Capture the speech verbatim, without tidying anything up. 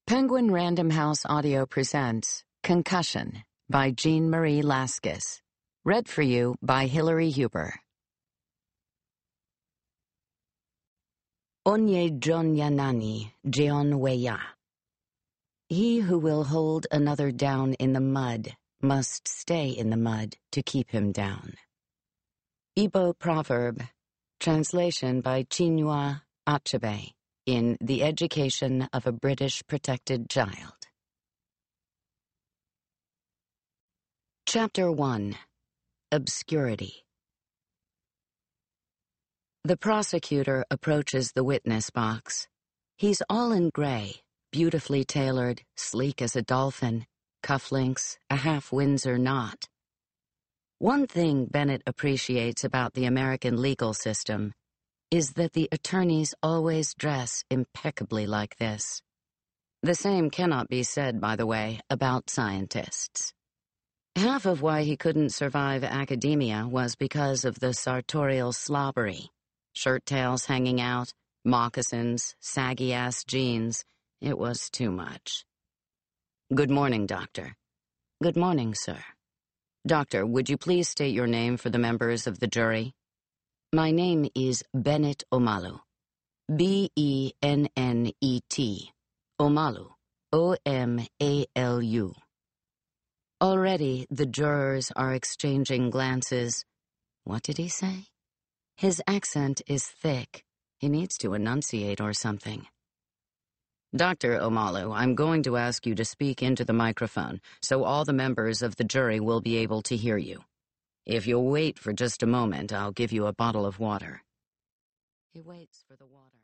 Penguin Random House Audio presents Concussion by Jean Marie Laskus. Read for you by Hilary Huber. Onye Jonyanani Jeon Weya. He who will hold another down in the mud must stay in the mud to keep him down. Igbo Proverb. Translation by Chinua Achebe in The Education of a British Protected Child. Chapter one. Obscurity. The prosecutor approaches the witness box. He's all in gray, beautifully tailored, sleek as a dolphin, cufflinks, a half-Windsor knot. One thing Bennett appreciates about the American legal system is that the attorneys always dress impeccably like this. The same cannot be said, by the way, about scientists. Half of why he couldn't survive academia was because of the sartorial slobbery. Shirt tails hanging out, moccasins, saggy-ass jeans. It was too much. Good morning, Doctor. Good morning, sir. Doctor, would you please state your name for the members of the jury? My name is Bennett Omalu. B E N N E T. Omalu. O M A L U. Already the jurors are exchanging glances. What did he say? His accent is thick. He needs to enunciate or something. Doctor Omalu, I'm going to ask you to speak into the microphone so all the members of the jury will be able to hear you. If you'll wait for just a moment, I'll give you a bottle of water. He waits for the water.